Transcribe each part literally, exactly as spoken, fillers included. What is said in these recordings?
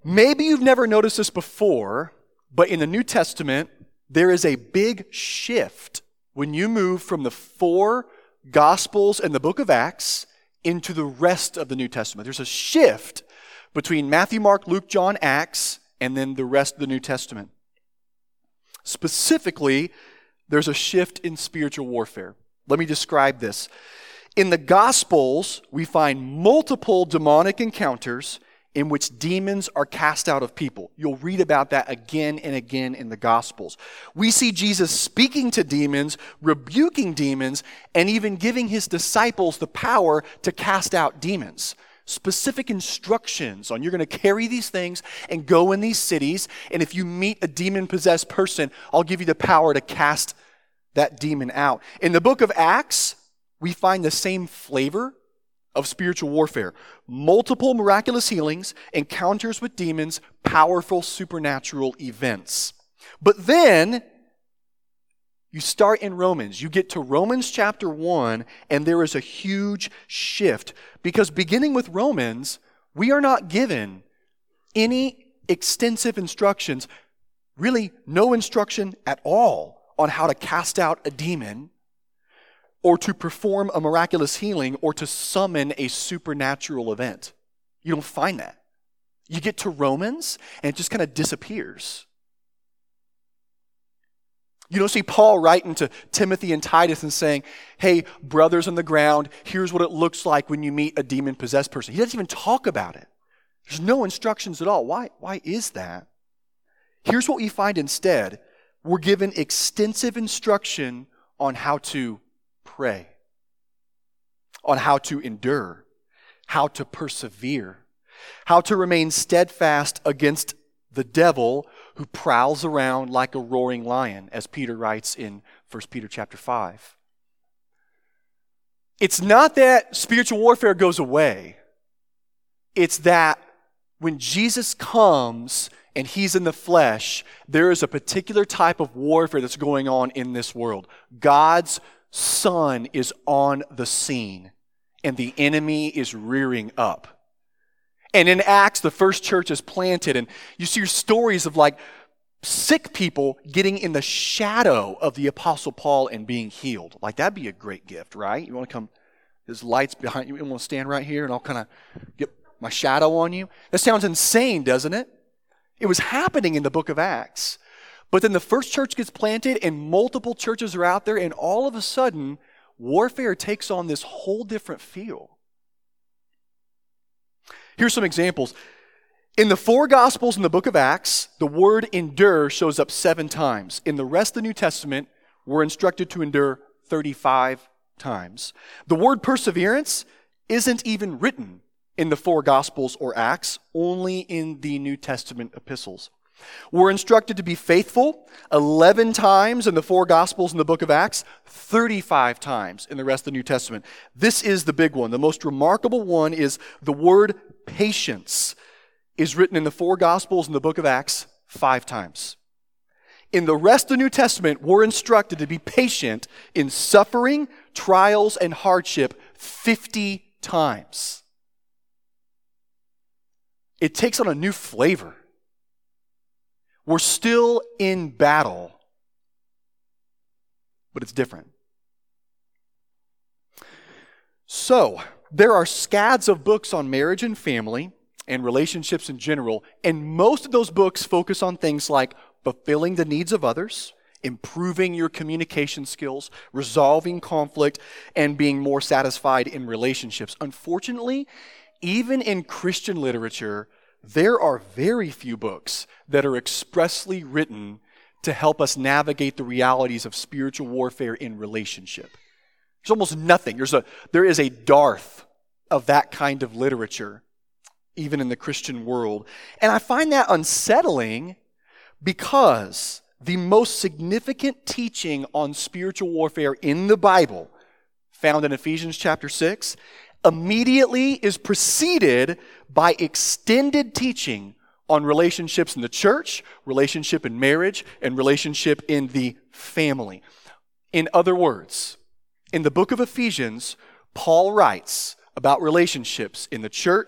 Maybe you've never noticed this before, but in the New Testament, there is a big shift when you move from the four Gospels and the book of Acts into the rest of the New Testament. There's a shift between Matthew, Mark, Luke, John, Acts, and then the rest of the New Testament. Specifically, there's a shift in spiritual warfare. Let me describe this. In the Gospels, we find multiple demonic encounters in which demons are cast out of people. You'll read about that again and again in the Gospels. We see Jesus speaking to demons, rebuking demons, and even giving his disciples the power to cast out demons. Specific instructions on you're going to carry these things and go in these cities, and if you meet a demon-possessed person, I'll give you the power to cast that demon out. In the book of Acts, we find the same flavor of spiritual warfare. Multiple miraculous healings, encounters with demons, powerful supernatural events. But then, you start in Romans. You get to Romans chapter one, and there is a huge shift. Because beginning with Romans, we are not given any extensive instructions, really no instruction at all on how to cast out a demon, or to perform a miraculous healing, or to summon a supernatural event. You don't find that. You get to Romans, and it just kind of disappears. You don't see Paul writing to Timothy and Titus and saying, hey, brothers on the ground, here's what it looks like when you meet a demon-possessed person. He doesn't even talk about it. There's no instructions at all. Why, why is that? Here's what we find instead. We're given extensive instruction on how to pray, on how to endure, how to persevere, how to remain steadfast against the devil who prowls around like a roaring lion, as Peter writes in First Peter chapter five. It's not that spiritual warfare goes away. It's that when Jesus comes and he's in the flesh, there is a particular type of warfare that's going on in this world. God's Son is on the scene, and the enemy is rearing up. And in Acts, the first church is planted, and you see stories of like sick people getting in the shadow of the Apostle Paul and being healed. Like, that'd be a great gift, right? You want to come, there's lights behind you, you want to stand right here and I'll kind of get my shadow on you? That sounds insane, doesn't it? It was happening in the book of Acts. But then the first church gets planted and multiple churches are out there, and all of a sudden, warfare takes on this whole different feel. Here's some examples. In the four Gospels in the book of Acts, the word endure shows up seven times. In the rest of the New Testament, we're instructed to endure thirty-five times. The word perseverance isn't even written in the four Gospels or Acts, only in the New Testament epistles. We're instructed to be faithful eleven times in the four Gospels in the book of Acts, thirty-five times in the rest of the New Testament. This is the big one. The most remarkable one is the word patience is written in the four Gospels in the book of Acts five times. In the rest of the New Testament, we're instructed to be patient in suffering, trials, and hardship fifty times. It takes on a new flavor. We're still in battle, but it's different. So, there are scads of books on marriage and family and relationships in general, and most of those books focus on things like fulfilling the needs of others, improving your communication skills, resolving conflict, and being more satisfied in relationships. Unfortunately, even in Christian literature, there are very few books that are expressly written to help us navigate the realities of spiritual warfare in relationship. There's almost nothing. There's a, there is a dearth of that kind of literature, even in the Christian world. And I find that unsettling because the most significant teaching on spiritual warfare in the Bible, found in Ephesians chapter six, immediately is preceded by extended teaching on relationships in the church, relationship in marriage, and relationship in the family. In other words, in the book of Ephesians, Paul writes about relationships in the church,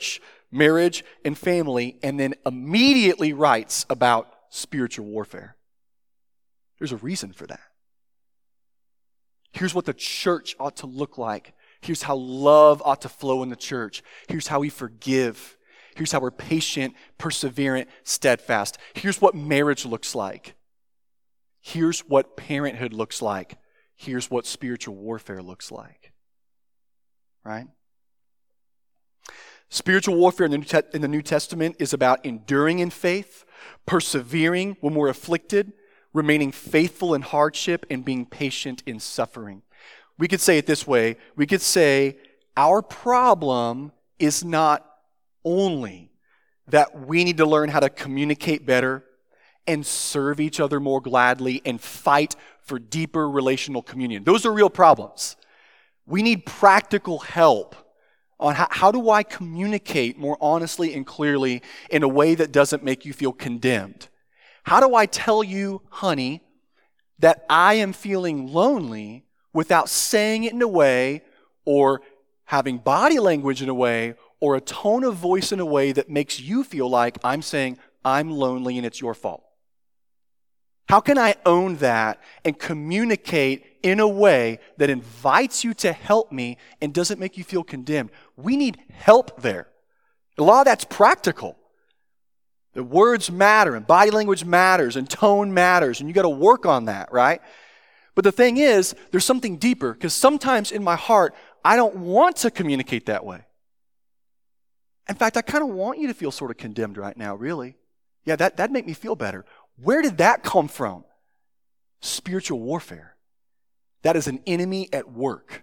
marriage and family, and then immediately writes about spiritual warfare. There's a reason for that. Here's what the church ought to look like. Here's how love ought to flow in the church. Here's how we forgive. Here's how we're patient, perseverant, steadfast. Here's what marriage looks like. Here's what parenthood looks like. Here's what spiritual warfare looks like. Right? Spiritual warfare in the New, Te- in the New Testament is about enduring in faith, persevering when we're afflicted, remaining faithful in hardship, and being patient in suffering. We could say it this way. We could say our problem is not only that we need to learn how to communicate better and serve each other more gladly and fight for deeper relational communion. Those are real problems. We need practical help on how, how do I communicate more honestly and clearly in a way that doesn't make you feel condemned? How do I tell you, honey, that I am feeling lonely without saying it in a way or having body language in a way or a tone of voice in a way that makes you feel like I'm saying I'm lonely and it's your fault? How can I own that and communicate in a way that invites you to help me and doesn't make you feel condemned? We need help there. A lot of that's practical. The words matter and body language matters and tone matters, and you got to work on that, right? But the thing is, there's something deeper, because sometimes in my heart, I don't want to communicate that way. In fact, I kind of want you to feel sort of condemned right now, really. Yeah, that, that'd make me feel better. Where did that come from? Spiritual warfare. That is an enemy at work.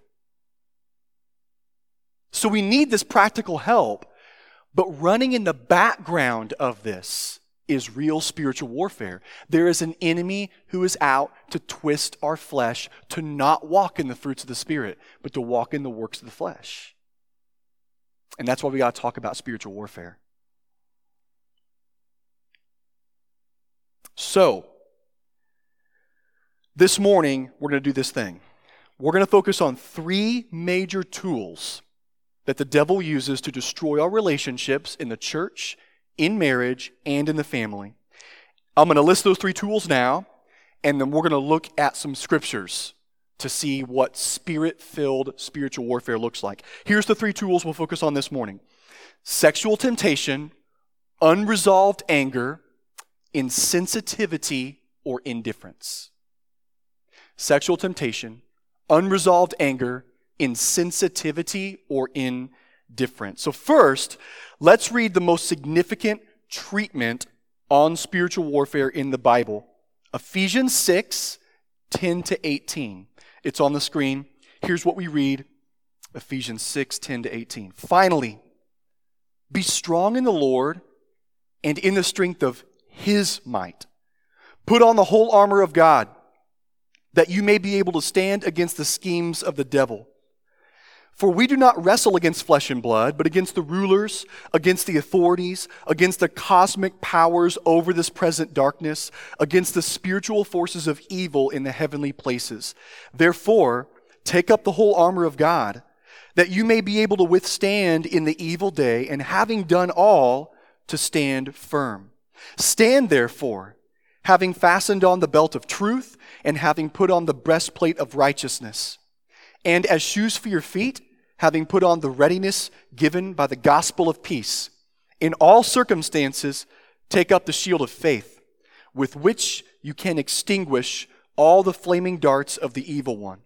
So we need this practical help, but running in the background of this is real spiritual warfare. There is an enemy who is out to twist our flesh to not walk in the fruits of the Spirit, but to walk in the works of the flesh. And that's why we got to talk about spiritual warfare. So, this morning, we're going to do this thing. We're going to focus on three major tools that the devil uses to destroy our relationships in the church, in marriage, and in the family. I'm going to list those three tools now, and then we're going to look at some scriptures to see what spirit-filled spiritual warfare looks like. Here's the three tools we'll focus on this morning. Sexual temptation, unresolved anger, insensitivity, or indifference. Sexual temptation, unresolved anger, insensitivity, or indifference. So first, let's read the most significant treatment on spiritual warfare in the Bible. Ephesians six, ten to eighteen. It's on the screen. Here's what we read. Ephesians six, ten to eighteen. Finally, be strong in the Lord and in the strength of His might. Put on the whole armor of God, that you may be able to stand against the schemes of the devil. For we do not wrestle against flesh and blood, but against the rulers, against the authorities, against the cosmic powers over this present darkness, against the spiritual forces of evil in the heavenly places. Therefore, take up the whole armor of God, that you may be able to withstand in the evil day, and having done all, to stand firm. Stand therefore, having fastened on the belt of truth, and having put on the breastplate of righteousness. And as shoes for your feet, having put on the readiness given by the gospel of peace. In all circumstances, take up the shield of faith, with which you can extinguish all the flaming darts of the evil one.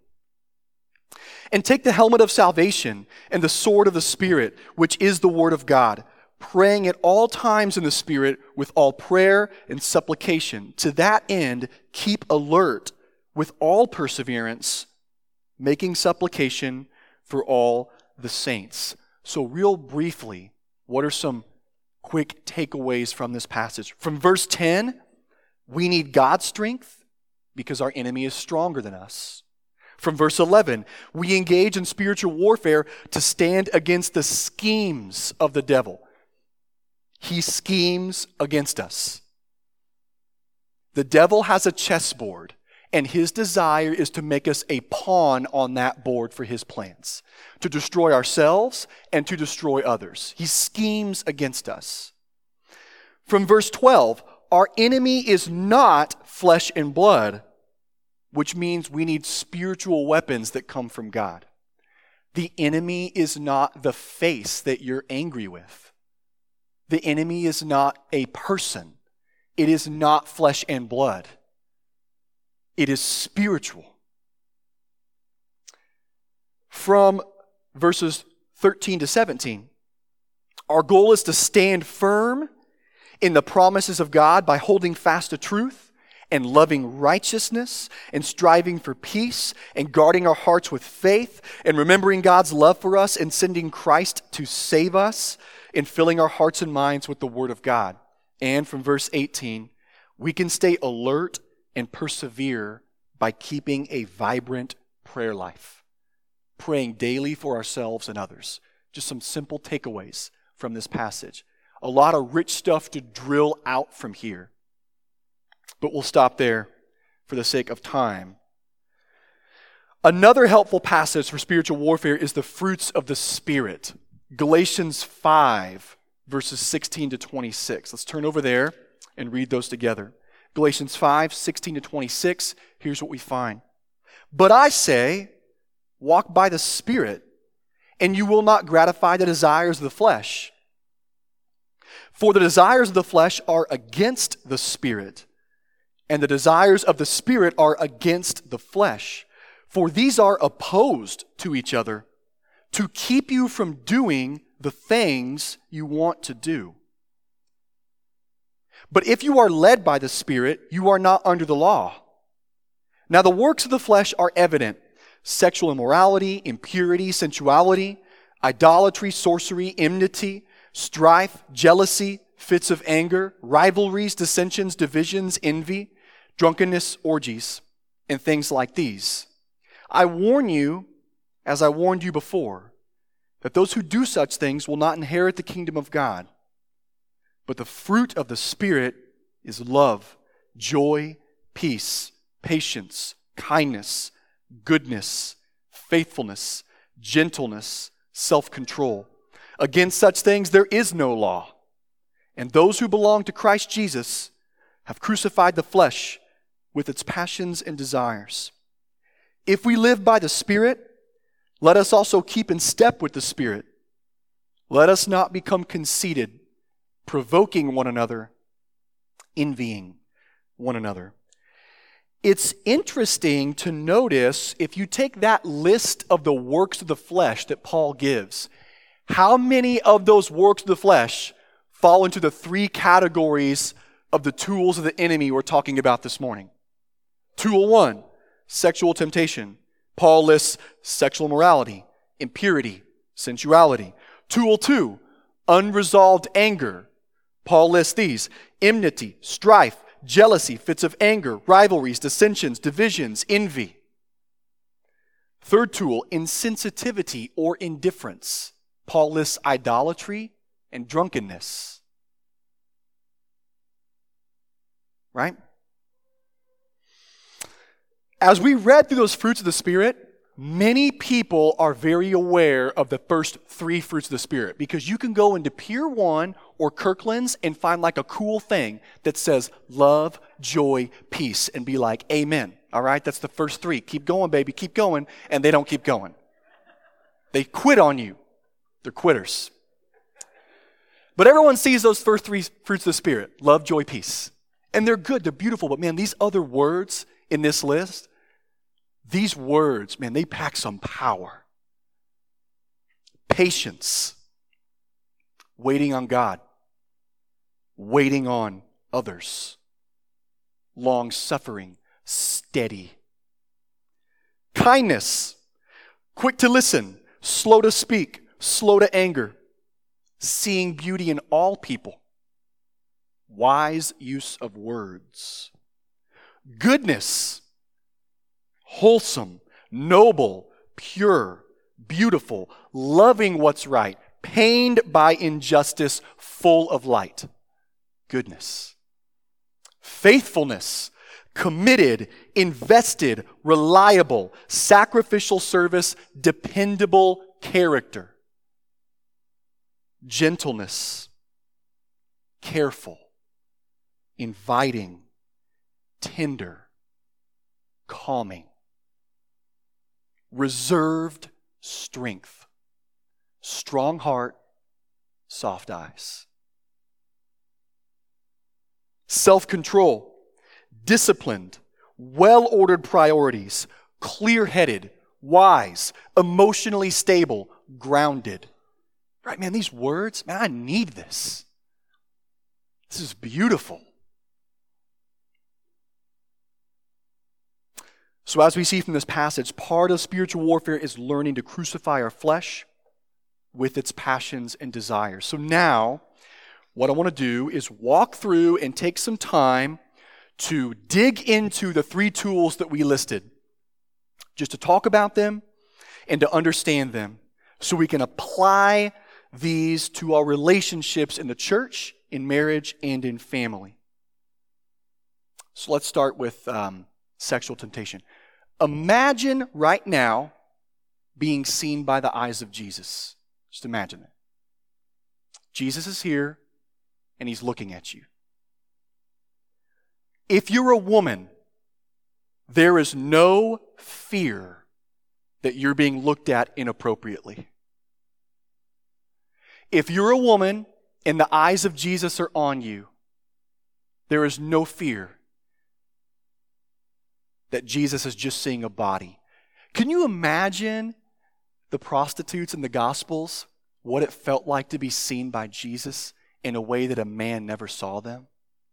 And take the helmet of salvation and the sword of the Spirit, which is the word of God, praying at all times in the Spirit with all prayer and supplication. To that end, keep alert with all perseverance, making supplication for all the saints. So real briefly, what are some quick takeaways from this passage? From verse ten, we need God's strength because our enemy is stronger than us. From verse eleven, we engage in spiritual warfare to stand against the schemes of the devil. He schemes against us. The devil has a chessboard, And his desire is to make us a pawn on that board for his plans, to destroy ourselves and to destroy others. He schemes against us. From verse twelve, our enemy is not flesh and blood, which means we need spiritual weapons that come from God. The enemy is not the face that you're angry with. The enemy is not a person. It is not flesh and blood. It is spiritual. From verses thirteen to seventeen, our goal is to stand firm in the promises of God by holding fast to truth and loving righteousness and striving for peace and guarding our hearts with faith and remembering God's love for us and sending Christ to save us and filling our hearts and minds with the Word of God. And from verse eighteen, we can stay alert and persevere by keeping a vibrant prayer life, praying daily for ourselves and others. Just some simple takeaways from this passage. A lot of rich stuff to drill out from here. But we'll stop there for the sake of time. Another helpful passage for spiritual warfare is the fruits of the Spirit. Galatians five, verses sixteen to twenty-six. Let's turn over there and read those together. Galatians five, sixteen to twenty-six, here's what we find. But I say, walk by the Spirit, and you will not gratify the desires of the flesh. For the desires of the flesh are against the Spirit, and the desires of the Spirit are against the flesh. For these are opposed to each other, to keep you from doing the things you want to do. But if you are led by the Spirit, you are not under the law. Now the works of the flesh are evident: sexual immorality, impurity, sensuality, idolatry, sorcery, enmity, strife, jealousy, fits of anger, rivalries, dissensions, divisions, envy, drunkenness, orgies, and things like these. I warn you, as I warned you before, that those who do such things will not inherit the kingdom of God. But the fruit of the Spirit is love, joy, peace, patience, kindness, goodness, faithfulness, gentleness, self-control. Against such things there is no law. And those who belong to Christ Jesus have crucified the flesh with its passions and desires. If we live by the Spirit, let us also keep in step with the Spirit. Let us not become conceited, provoking one another, envying one another. It's interesting to notice, if you take that list of the works of the flesh that Paul gives, how many of those works of the flesh fall into the three categories of the tools of the enemy we're talking about this morning? Tool one, sexual temptation. Paul lists sexual immorality, impurity, sensuality. Tool two, unresolved anger. Paul lists these: enmity, strife, jealousy, fits of anger, rivalries, dissensions, divisions, envy. Third tool, insensitivity or indifference. Paul lists idolatry and drunkenness. Right? As we read through those fruits of the Spirit, many people are very aware of the first three fruits of the Spirit, because you can go into Pier one or Kirkland's and find like a cool thing that says love, joy, peace, and be like, amen. All right, that's the first three. Keep going, baby, keep going. And they don't keep going. They quit on you. They're quitters. But everyone sees those first three fruits of the Spirit: love, joy, peace. And they're good, they're beautiful. But man, these other words in this list, these words, man, they pack some power. Patience, waiting on God, waiting on others. Long-suffering, steady. Kindness, quick to listen, slow to speak, slow to anger. Seeing beauty in all people. Wise use of words. Goodness, wholesome, noble, pure, beautiful, loving what's right, pained by injustice, full of light. Goodness. Faithfulness, committed, invested, reliable, sacrificial service, dependable character, gentleness, careful, inviting, tender, calming, reserved strength, strong heart, soft eyes, self-control, disciplined, well-ordered priorities, clear-headed, wise, emotionally stable, grounded. Right, man, these words, man, I need this. This is beautiful. So as we see from this passage, part of spiritual warfare is learning to crucify our flesh with its passions and desires. So now, what I want to do is walk through and take some time to dig into the three tools that we listed, just to talk about them and to understand them so we can apply these to our relationships in the church, in marriage, and in family. So let's start with um, sexual temptation. Imagine right now being seen by the eyes of Jesus. Just imagine it. Jesus is here and he's looking at you. If you're a woman, there is no fear that you're being looked at inappropriately. If you're a woman and the eyes of Jesus are on you, there is no fear that Jesus is just seeing a body. Can you imagine the prostitutes in the Gospels, what it felt like to be seen by Jesus in a way that a man never saw them?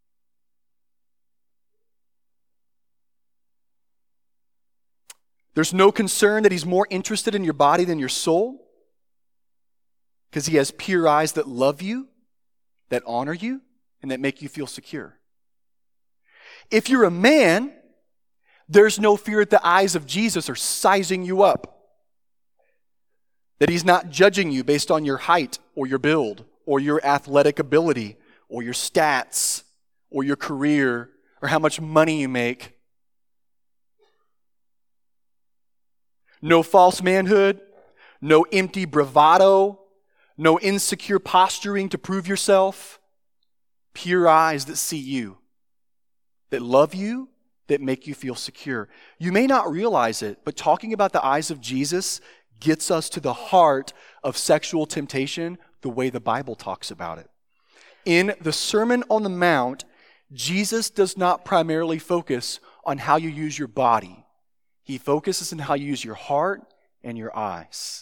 There's no concern that he's more interested in your body than your soul, because he has pure eyes that love you, that honor you, and that make you feel secure. If you're a man, there's no fear that the eyes of Jesus are sizing you up, that he's not judging you based on your height or your build or your athletic ability or your stats or your career or how much money you make. No false manhood, no empty bravado, no insecure posturing to prove yourself. Pure eyes that see you, that love you, that make you feel secure. You may not realize it, but talking about the eyes of Jesus gets us to the heart of sexual temptation the way the Bible talks about it. In the Sermon on the Mount, Jesus does not primarily focus on how you use your body. He focuses on how you use your heart and your eyes.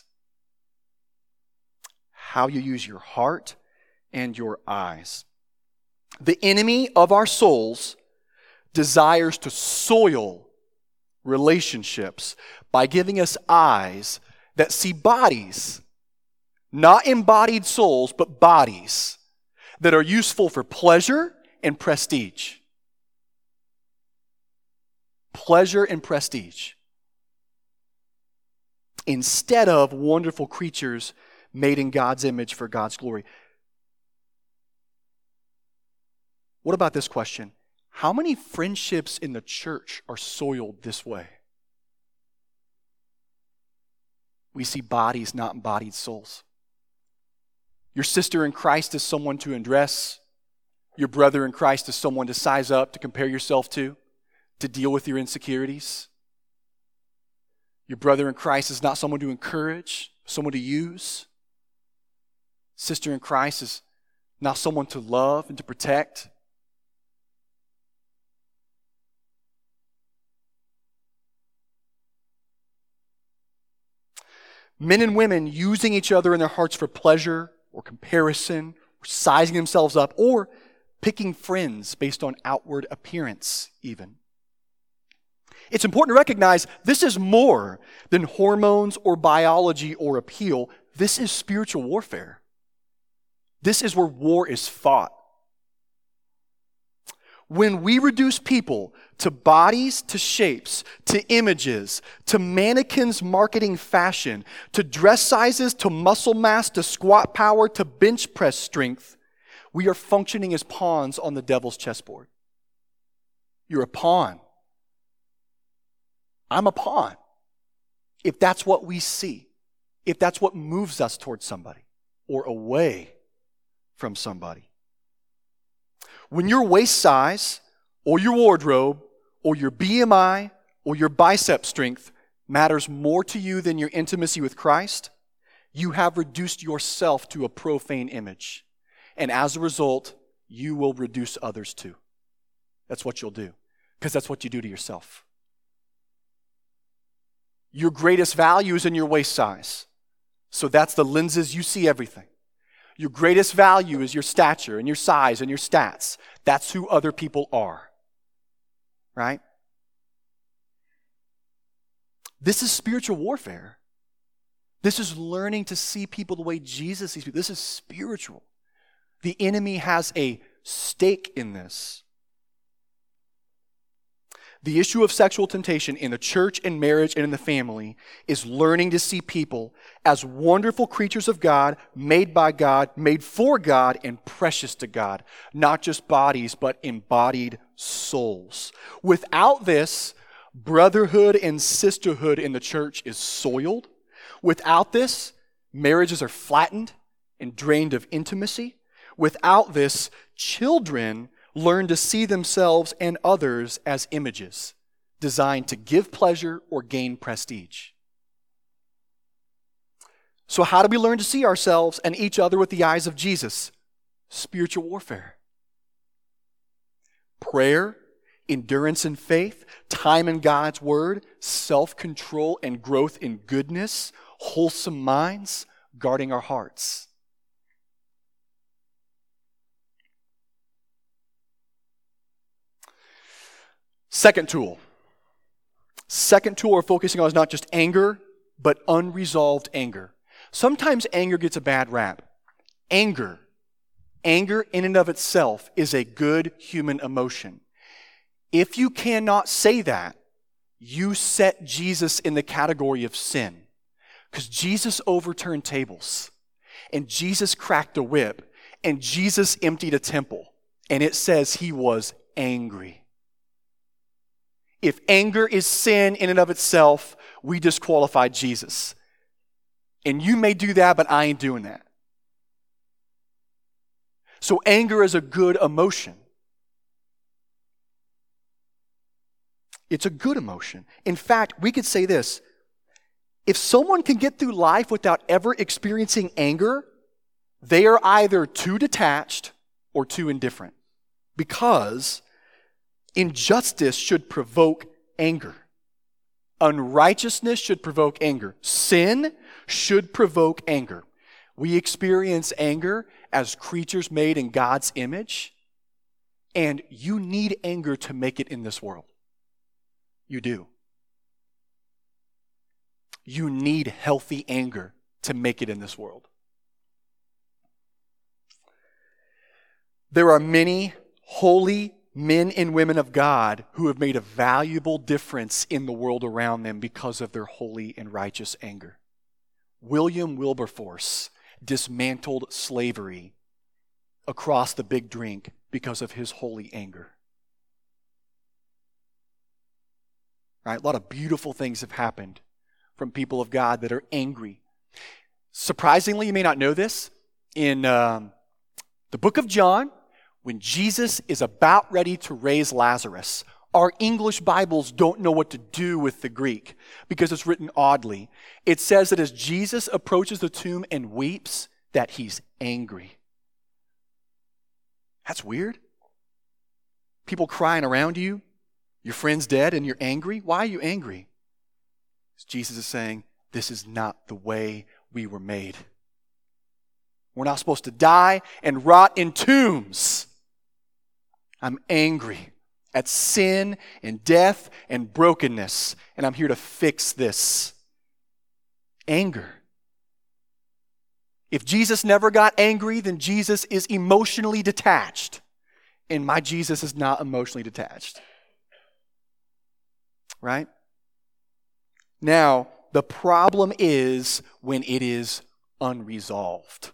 How you use your heart and your eyes. The enemy of our souls desires to soil relationships by giving us eyes that see bodies, not embodied souls, but bodies that are useful for pleasure and prestige. Pleasure and prestige. Instead of wonderful creatures made in God's image for God's glory. What about this question? How many friendships in the church are soiled this way? We see bodies, not embodied souls. Your sister in Christ is someone to address. Your brother in Christ is someone to size up, to compare yourself to, to deal with your insecurities. Your brother in Christ is not someone to encourage, someone to use. Sister in Christ is not someone to love and to protect. Men and women using each other in their hearts for pleasure or comparison, or sizing themselves up, or picking friends based on outward appearance even. It's important to recognize this is more than hormones or biology or appeal. This is spiritual warfare. This is where war is fought. When we reduce people to bodies, to shapes, to images, to mannequins marketing fashion, to dress sizes, to muscle mass, to squat power, to bench press strength, we are functioning as pawns on the devil's chessboard. You're a pawn. I'm a pawn. If that's what we see, if that's what moves us towards somebody or away from somebody. When your waist size or your wardrobe or your B M I or your bicep strength matters more to you than your intimacy with Christ, you have reduced yourself to a profane image. And as a result, you will reduce others too. That's what you'll do, because that's what you do to yourself. Your greatest value is in your waist size. So that's the lenses you see everything. Your greatest value is your stature and your size and your stats. That's who other people are. Right? This is spiritual warfare. This is learning to see people the way Jesus sees people. This is spiritual. The enemy has a stake in this. The issue of sexual temptation in the church and marriage and in the family is learning to see people as wonderful creatures of God, made by God, made for God, and precious to God. Not just bodies, but embodied souls. Without this, brotherhood and sisterhood in the church is soiled. Without this, marriages are flattened and drained of intimacy. Without this, children learn to see themselves and others as images designed to give pleasure or gain prestige. So how do we learn to see ourselves and each other with the eyes of Jesus? Spiritual warfare. Prayer, endurance in faith, time in God's word, self-control and growth in goodness, wholesome minds, guarding our hearts. Second tool. Second tool we're focusing on is not just anger, but unresolved anger. Sometimes anger gets a bad rap. Anger, anger in and of itself is a good human emotion. If you cannot say that, you set Jesus in the category of sin. Because Jesus overturned tables, and Jesus cracked a whip, and Jesus emptied a temple, and it says he was angry. If anger is sin in and of itself, we disqualify Jesus. And you may do that, but I ain't doing that. So anger is a good emotion. It's a good emotion. In fact, we could say this. If someone can get through life without ever experiencing anger, they are either too detached or too indifferent. Because injustice should provoke anger. Unrighteousness should provoke anger. Sin should provoke anger. We experience anger as creatures made in God's image, and you need anger to make it in this world. You do. You need healthy anger to make it in this world. There are many holy men and women of God who have made a valuable difference in the world around them because of their holy and righteous anger. William Wilberforce dismantled slavery across the Big Drink because of his holy anger. Right? A lot of beautiful things have happened from people of God that are angry. Surprisingly, you may not know this, in um, the book of John, when Jesus is about ready to raise Lazarus, our English Bibles don't know what to do with the Greek because it's written oddly. It says that as Jesus approaches the tomb and weeps, that he's angry. That's weird. People crying around you, your friend's dead and you're angry. Why are you angry? Jesus is saying, this is not the way we were made. We're not supposed to die and rot in tombs. I'm angry at sin and death and brokenness, and I'm here to fix this. Anger. If Jesus never got angry, then Jesus is emotionally detached, and my Jesus is not emotionally detached. Right? Now, the problem is when it is unresolved.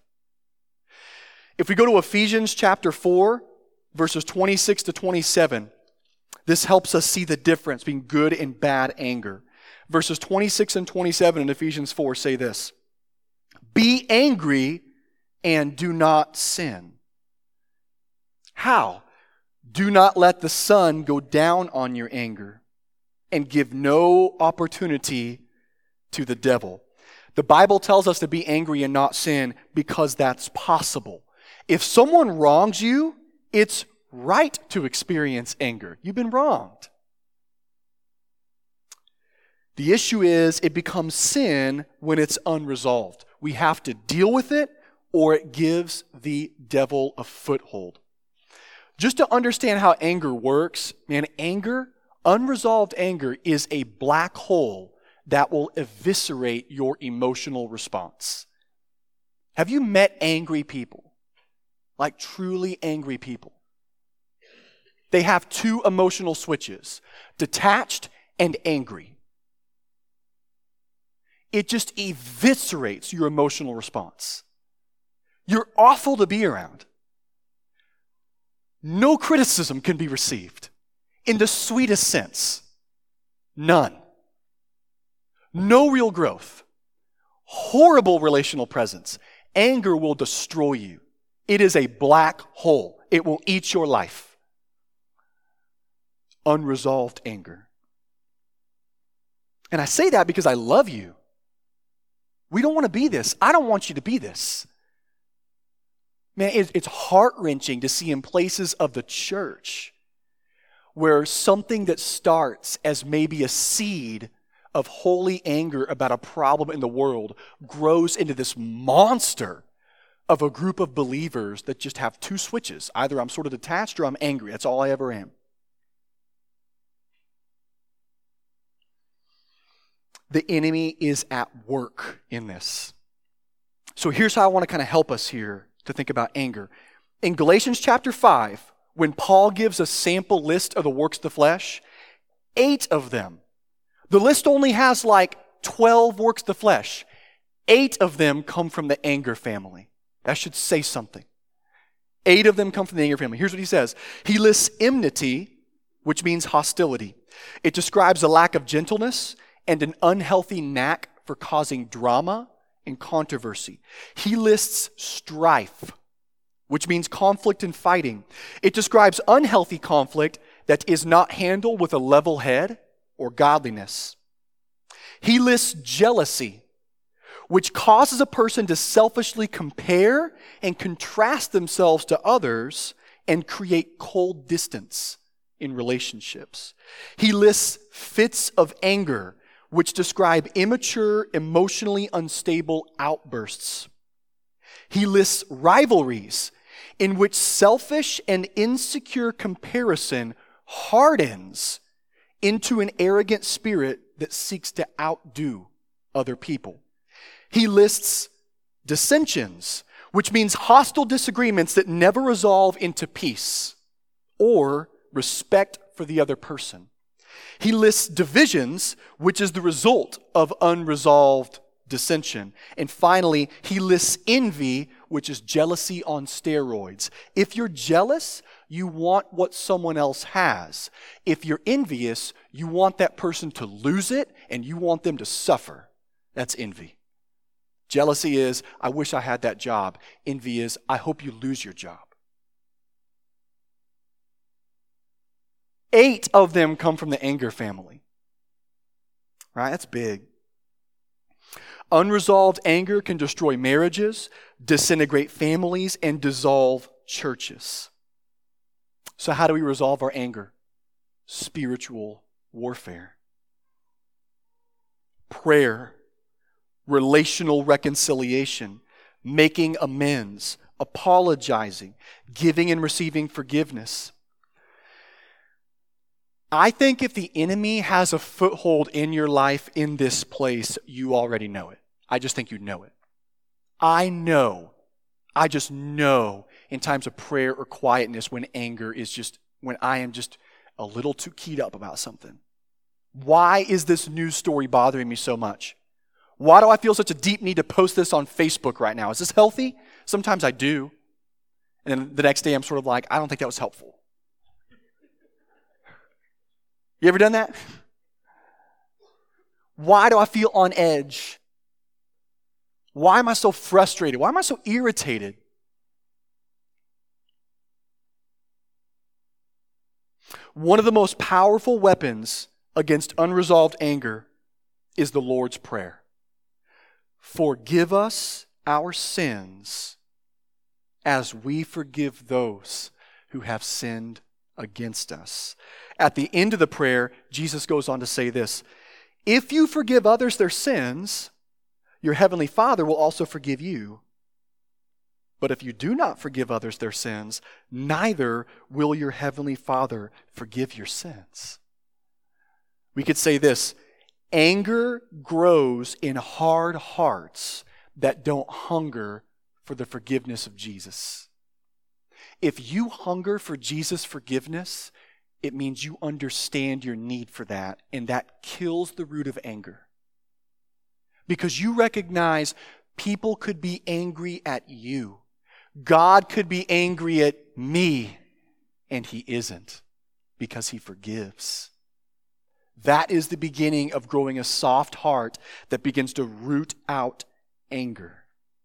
If we go to Ephesians chapter four, verses twenty-six to twenty-seven, This helps us see the difference between good and bad anger. Verses twenty-six and twenty-seven in Ephesians four say this: be angry and do not sin. How? Do not let the sun go down on your anger, and give no opportunity to the devil. The Bible tells us to be angry and not sin because that's possible. If someone wrongs you, it's right to experience anger. You've been wronged. The issue is it becomes sin when it's unresolved. We have to deal with it, or it gives the devil a foothold. Just to understand how anger works, man, anger, unresolved anger is a black hole that will eviscerate your emotional response. Have you met angry people? Like truly angry people. They have two emotional switches, detached and angry. It just eviscerates your emotional response. You're awful to be around. No criticism can be received. In the sweetest sense. None. No real growth. Horrible relational presence. Anger will destroy you. It is a black hole. It will eat your life. Unresolved anger. And I say that because I love you. We don't want to be this. I don't want you to be this. Man, it's heart-wrenching to see in places of the church where something that starts as maybe a seed of holy anger about a problem in the world grows into this monster of a group of believers that just have two switches. Either I'm sort of detached or I'm angry. That's all I ever am. The enemy is at work in this. So here's how I want to kind of help us here to think about anger. In Galatians chapter five, when Paul gives a sample list of the works of the flesh, eight of them, the list only has like twelve works of the flesh. Eight of them come from the anger family. That should say something. Eight of them come from the anger family. Here's what he says. He lists enmity, which means hostility. It describes a lack of gentleness and an unhealthy knack for causing drama and controversy. He lists strife, which means conflict and fighting. It describes unhealthy conflict that is not handled with a level head or godliness. He lists jealousy, which causes a person to selfishly compare and contrast themselves to others and create cold distance in relationships. He lists fits of anger, which describe immature, emotionally unstable outbursts. He lists rivalries, in which selfish and insecure comparison hardens into an arrogant spirit that seeks to outdo other people. He lists dissensions, which means hostile disagreements that never resolve into peace or respect for the other person. He lists divisions, which is the result of unresolved dissension. And finally, he lists envy, which is jealousy on steroids. If you're jealous, you want what someone else has. If you're envious, you want that person to lose it and you want them to suffer. That's envy. Jealousy is, I wish I had that job. Envy is, I hope you lose your job. Eight of them come from the anger family. Right? That's big. Unresolved anger can destroy marriages, disintegrate families, and dissolve churches. So how do we resolve our anger? Spiritual warfare. Prayer, relational reconciliation, making amends, apologizing, giving and receiving forgiveness. I think if the enemy has a foothold in your life in this place, you already know it. I just think you know it. I know, I just know in times of prayer or quietness when anger is just, when I am just a little too keyed up about something. Why is this news story bothering me so much? Why do I feel such a deep need to post this on Facebook right now? Is this healthy? Sometimes I do. And then the next day I'm sort of like, I don't think that was helpful. You ever done that? Why do I feel on edge? Why am I so frustrated? Why am I so irritated? One of the most powerful weapons against unresolved anger is the Lord's Prayer. Forgive us our sins as we forgive those who have sinned against us. At the end of the prayer, Jesus goes on to say this, if you forgive others their sins, your heavenly Father will also forgive you. But if you do not forgive others their sins, neither will your heavenly Father forgive your sins. We could say this, anger grows in hard hearts that don't hunger for the forgiveness of Jesus. If you hunger for Jesus' forgiveness, it means you understand your need for that, and that kills the root of anger. Because you recognize people could be angry at you. God could be angry at me, and He isn't, because He forgives. That is the beginning of growing a soft heart that begins to root out anger.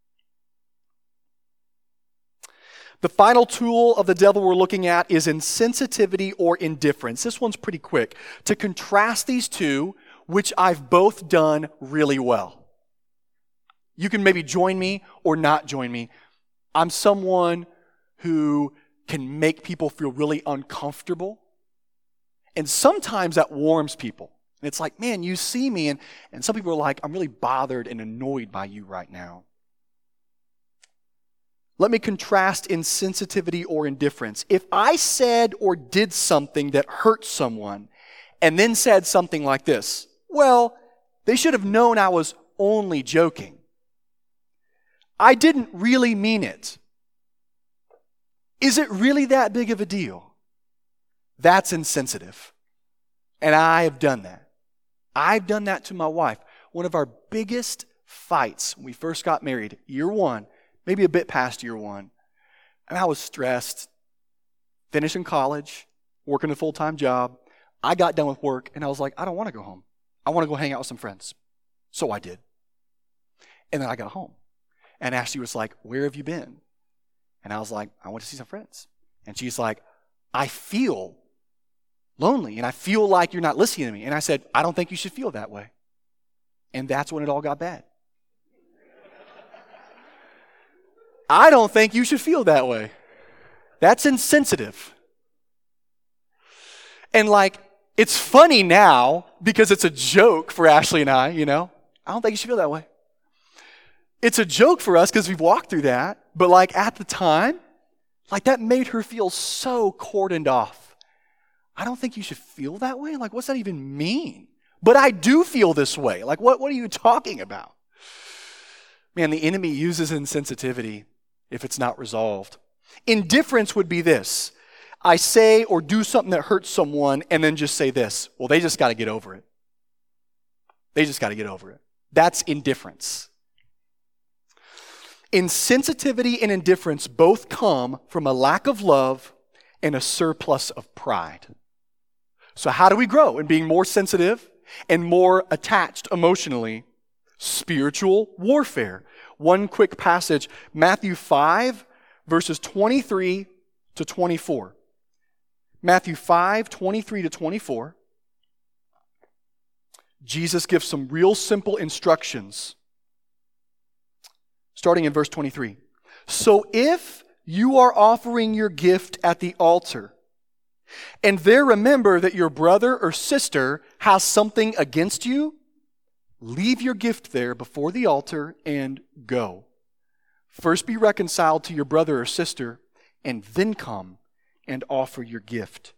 The final tool of the devil we're looking at is insensitivity or indifference. This one's pretty quick. To contrast these two, which I've both done really well. You can maybe join me or not join me. I'm someone who can make people feel really uncomfortable. And sometimes that warms people. And it's like, man, you see me. And, and some people are like, I'm really bothered and annoyed by you right now. Let me contrast insensitivity or indifference. If I said or did something that hurt someone and then said something like this, well, they should have known I was only joking. I didn't really mean it. Is it really that big of a deal? That's insensitive. And I have done that. I've done that to my wife. One of our biggest fights when we first got married, year one, maybe a bit past year one. And I was stressed, finishing college, working a full-time job. I got done with work and I was like, I don't want to go home. I want to go hang out with some friends. So I did. And then I got home. And Ashley was like, where have you been? And I was like, I went to see some friends. And she's like, I feel lonely and I feel like you're not listening to me. And I said, I don't think you should feel that way. And that's when it all got bad. I don't think you should feel that way. That's insensitive. And like, it's funny now because it's a joke for Ashley and I, you know. I don't think you should feel that way. It's a joke for us because we've walked through that. But like at the time, like that made her feel so cordoned off. I don't think you should feel that way. Like, what's that even mean? But I do feel this way. Like, what, what are you talking about? Man, the enemy uses insensitivity if it's not resolved. Indifference would be this. I say or do something that hurts someone and then just say this. Well, they just got to get over it. They just got to get over it. That's indifference. Insensitivity and indifference both come from a lack of love and a surplus of pride. So how do we grow in being more sensitive and more attached emotionally? Spiritual warfare. One quick passage, Matthew five, verses twenty-three to twenty-four. Matthew five, twenty-three to twenty-four. Jesus gives some real simple instructions. Starting in verse twenty-three. So if you are offering your gift at the altar, and there remember that your brother or sister has something against you, leave your gift there before the altar and go. First be reconciled to your brother or sister, and then come and offer your gift.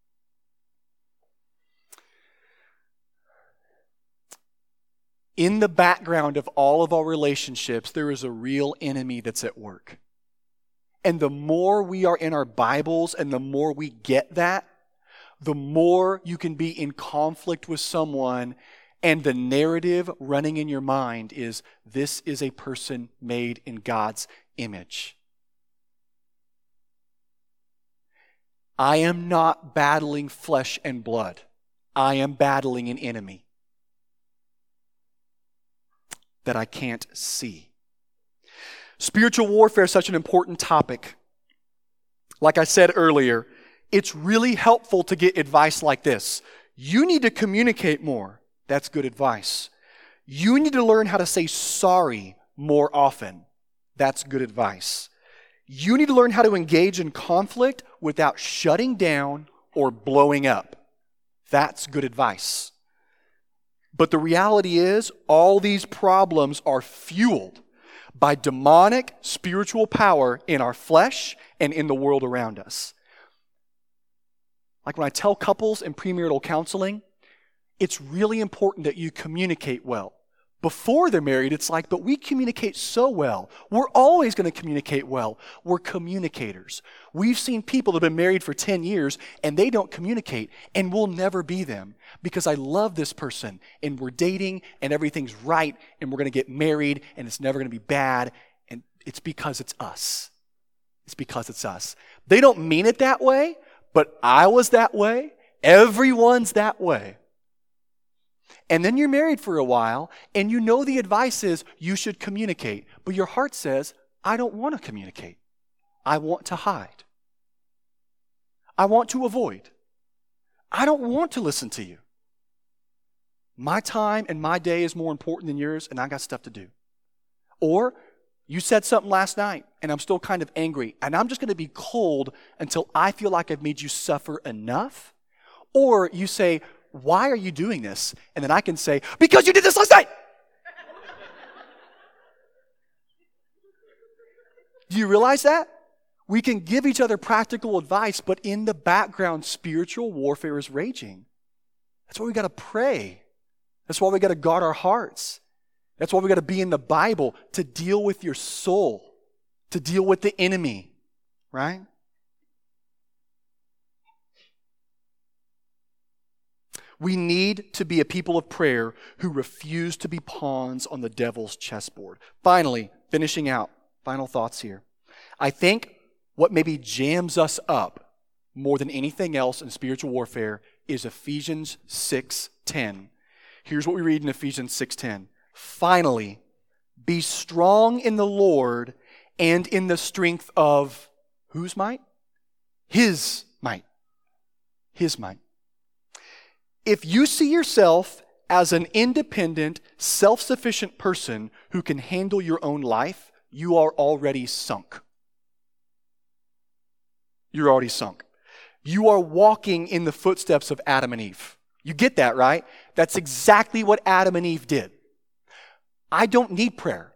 In the background of all of our relationships, there is a real enemy that's at work. And the more we are in our Bibles and the more we get that, the more you can be in conflict with someone and the narrative running in your mind is, this is a person made in God's image. I am not battling flesh and blood. I am battling an enemy that I can't see. Spiritual warfare is such an important topic. Like I said earlier, it's really helpful to get advice like this. You need to communicate more. That's good advice. You need to learn how to say sorry more often. That's good advice. You need to learn how to engage in conflict without shutting down or blowing up. That's good advice. But the reality is, all these problems are fueled by demonic spiritual power in our flesh and in the world around us. Like when I tell couples in premarital counseling, it's really important that you communicate well. Before they're married, it's like, but we communicate so well. We're always going to communicate well. We're communicators. We've seen people that have been married for ten years and they don't communicate, and we'll never be them because I love this person and we're dating and everything's right and we're going to get married and it's never going to be bad, and it's because it's us. It's because it's us. They don't mean it that way, but I was that way. Everyone's that way. And then you're married for a while, and you know the advice is you should communicate. But your heart says, I don't want to communicate. I want to hide. I want to avoid. I don't want to listen to you. My time and my day is more important than yours, and I got stuff to do. Or you said something last night, and I'm still kind of angry, and I'm just going to be cold until I feel like I've made you suffer enough. Or you say, why are you doing this? And then I can say, because you did this last night. Do you realize that? We can give each other practical advice, but in the background, spiritual warfare is raging. That's why we got to pray. That's why we got to guard our hearts. That's why we got to be in the Bible to deal with your soul, to deal with the enemy, right? We need to be a people of prayer who refuse to be pawns on the devil's chessboard. Finally, finishing out, final thoughts here. I think what maybe jams us up more than anything else in spiritual warfare is Ephesians six ten. Here's what we read in Ephesians six ten. Finally, be strong in the Lord and in the strength of whose might? His might. His might. If you see yourself as an independent, self-sufficient person who can handle your own life, you are already sunk. You're already sunk. You are walking in the footsteps of Adam and Eve. You get that, right? That's exactly what Adam and Eve did. I don't need prayer.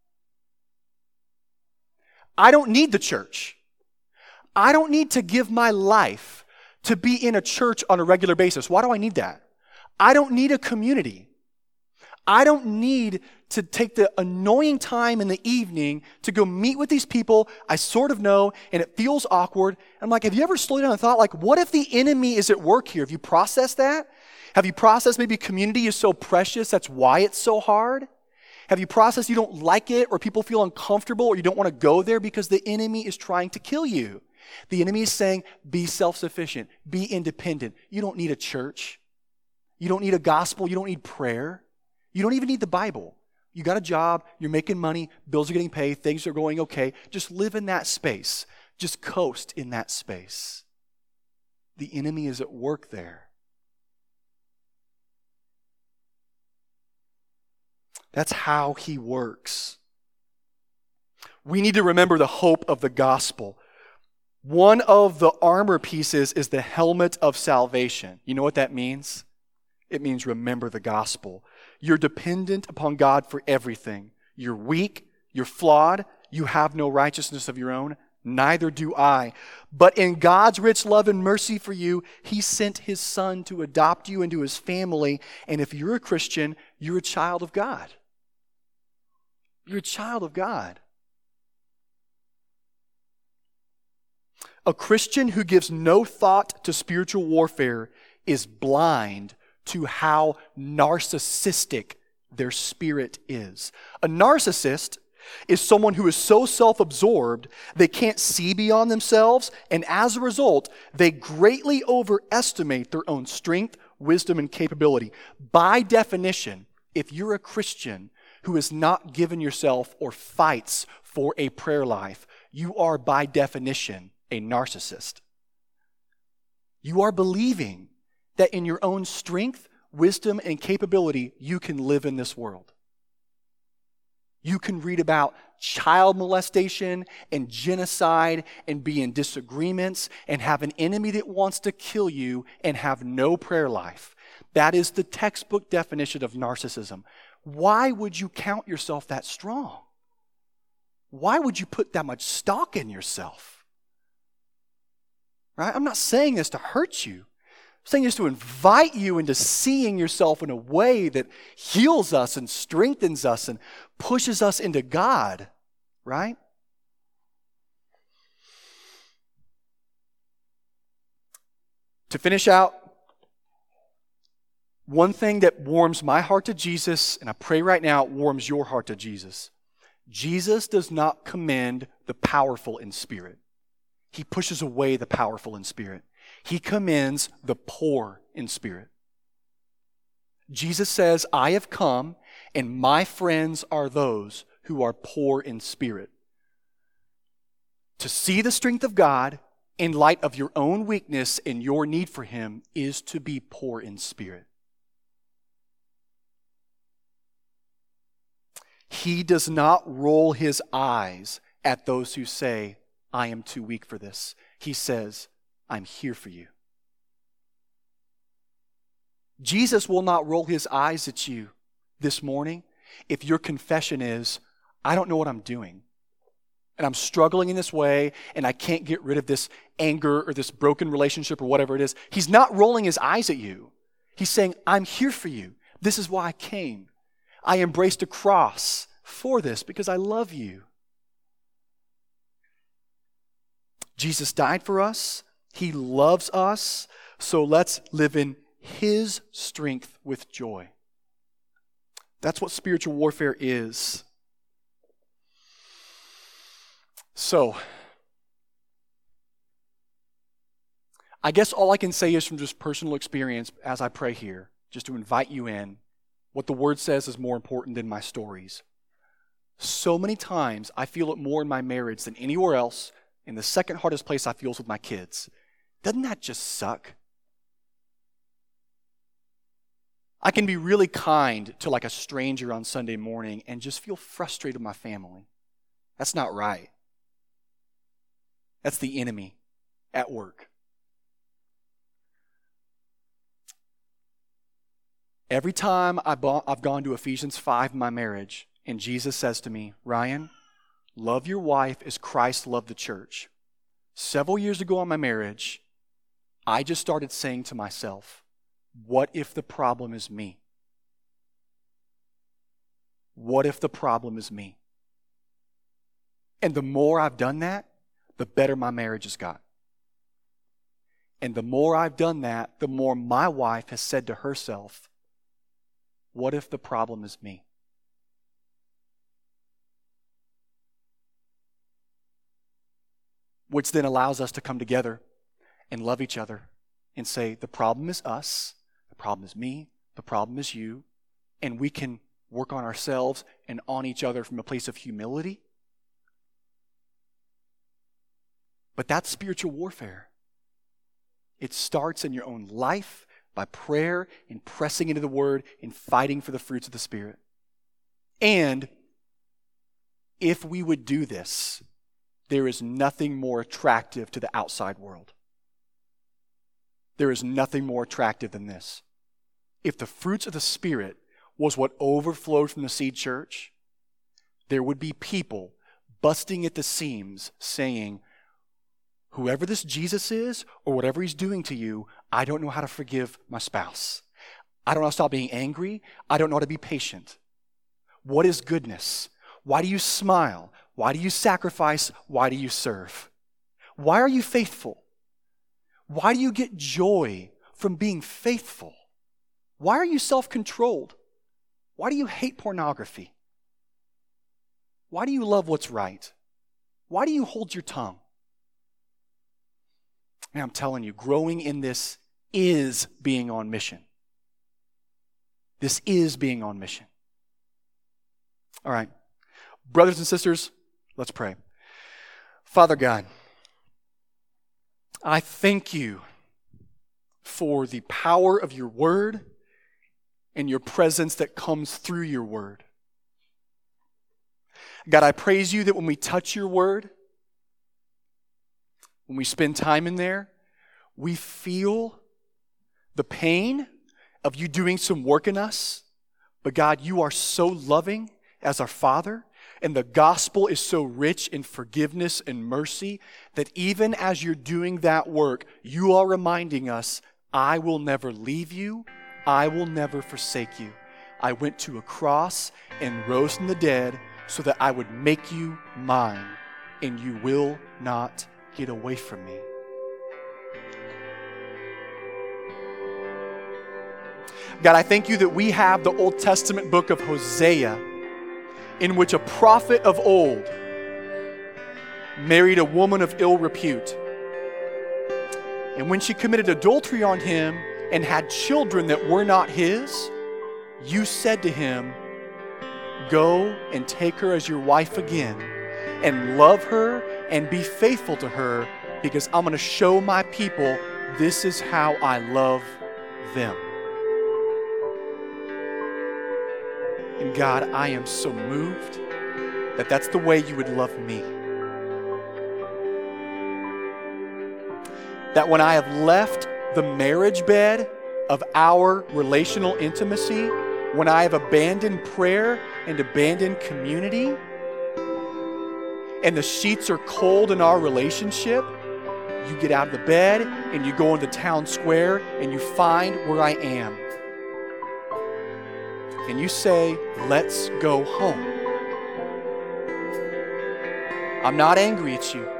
I don't need the church. I don't need to give my life to be in a church on a regular basis. Why do I need that? I don't need a community. I don't need to take the annoying time in the evening to go meet with these people I sort of know, and it feels awkward. I'm like, have you ever slowed down and thought, like, what if the enemy is at work here? Have you processed that? Have you processed maybe community is so precious, that's why it's so hard? Have you processed you don't like it, or people feel uncomfortable, or you don't want to go there because the enemy is trying to kill you? The enemy is saying, be self-sufficient, be independent. You don't need a church. You don't need a gospel. You don't need prayer. You don't even need the Bible. You got a job, you're making money, bills are getting paid, things are going okay. Just live in that space. Just coast in that space. The enemy is at work there. That's how he works. We need to remember the hope of the gospel. One of the armor pieces is the helmet of salvation. You know what that means? It means remember the gospel. You're dependent upon God for everything. You're weak, you're flawed, you have no righteousness of your own, neither do I. But in God's rich love and mercy for you, He sent His Son to adopt you into His family. And if you're a Christian, you're a child of God. You're a child of God. A Christian who gives no thought to spiritual warfare is blind to how narcissistic their spirit is. A narcissist is someone who is so self-absorbed they can't see beyond themselves, and as a result, they greatly overestimate their own strength, wisdom, and capability. By definition, if you're a Christian who has not given yourself or fights for a prayer life, you are by definition a narcissist. You are believing that in your own strength, wisdom, and capability, you can live in this world. You can read about child molestation and genocide and be in disagreements and have an enemy that wants to kill you and have no prayer life. That is the textbook definition of narcissism. Why would you count yourself that strong? Why would you put that much stock in yourself? Right? I'm not saying this to hurt you. I'm saying this to invite you into seeing yourself in a way that heals us and strengthens us and pushes us into God, right? To finish out, one thing that warms my heart to Jesus, and I pray right now it warms your heart to Jesus. Jesus does not commend the powerful in spirit. He pushes away the powerful in spirit. He commends the poor in spirit. Jesus says, I have come, and my friends are those who are poor in spirit. To see the strength of God in light of your own weakness and your need for Him is to be poor in spirit. He does not roll His eyes at those who say, I am too weak for this. He says, I'm here for you. Jesus will not roll His eyes at you this morning if your confession is, I don't know what I'm doing. And I'm struggling in this way, and I can't get rid of this anger or this broken relationship or whatever it is. He's not rolling His eyes at you. He's saying, I'm here for you. This is why I came. I embraced a cross for this because I love you. Jesus died for us. He loves us. So let's live in His strength with joy. That's what spiritual warfare is. So, I guess all I can say is from just personal experience as I pray here, just to invite you in, what the Word says is more important than my stories. So many times I feel it more in my marriage than anywhere else, and the second hardest place I feel is with my kids. Doesn't that just suck? I can be really kind to like a stranger on Sunday morning and just feel frustrated with my family. That's not right. That's the enemy at work. Every time I've gone to Ephesians five in my marriage, and Jesus says to me, Ryan, love your wife as Christ loved the church. Several years ago in my marriage, I just started saying to myself, what if the problem is me? What if the problem is me? And the more I've done that, the better my marriage has got. And the more I've done that, the more my wife has said to herself, what if the problem is me? Which then allows us to come together and love each other and say, the problem is us, the problem is me, the problem is you, and we can work on ourselves and on each other from a place of humility. But that's spiritual warfare. It starts in your own life by prayer and pressing into the Word and fighting for the fruits of the Spirit. And if we would do this, there is nothing more attractive to the outside world. There is nothing more attractive than this. If the fruits of the Spirit was what overflowed from the Seed Church, there would be people busting at the seams saying, whoever this Jesus is or whatever He's doing to you, I don't know how to forgive my spouse. I don't know how to stop being angry. I don't know how to be patient. What is goodness? Why do you smile? Why do you sacrifice? Why do you serve? Why are you faithful? Why do you get joy from being faithful? Why are you self-controlled? Why do you hate pornography? Why do you love what's right? Why do you hold your tongue? Man, I'm telling you, growing in this is being on mission. This is being on mission. All right. Brothers and sisters, let's pray. Father God, I thank you for the power of your word and your presence that comes through your word. God, I praise you that when we touch your word, when we spend time in there, we feel the pain of you doing some work in us. But God, you are so loving as our Father, and the gospel is so rich in forgiveness and mercy that even as you're doing that work, you are reminding us, I will never leave you. I will never forsake you. I went to a cross and rose from the dead so that I would make you mine, and you will not get away from me. God, I thank you that we have the Old Testament book of Hosea, in which a prophet of old married a woman of ill repute. And when she committed adultery on him and had children that were not his, you said to him, go and take her as your wife again, and love her and be faithful to her, because I'm going to show my people this is how I love them. And God, I am so moved that that's the way you would love me. That when I have left the marriage bed of our relational intimacy, when I have abandoned prayer and abandoned community, and the sheets are cold in our relationship, you get out of the bed and you go into town square and you find where I am. And you say, let's go home. I'm not angry at you.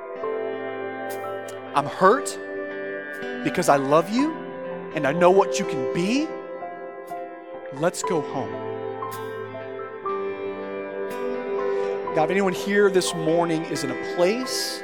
I'm hurt because I love you and I know what you can be. Let's go home. God, if anyone here this morning is in a place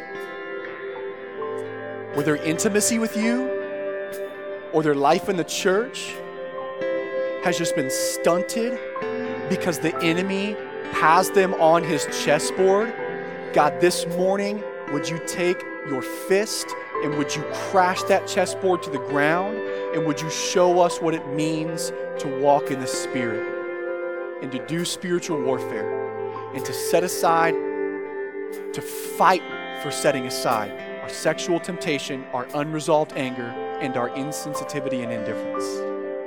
where their intimacy with you or their life in the church has just been stunted because the enemy has them on his chessboard, God, this morning, would you take your fist and would you crash that chessboard to the ground, and would you show us what it means to walk in the Spirit and to do spiritual warfare and to set aside, to fight for setting aside our sexual temptation, our unresolved anger, and our insensitivity and indifference.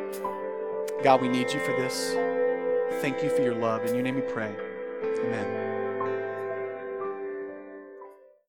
God, we need you for this. Thank you for your love. In your name we pray. Amen.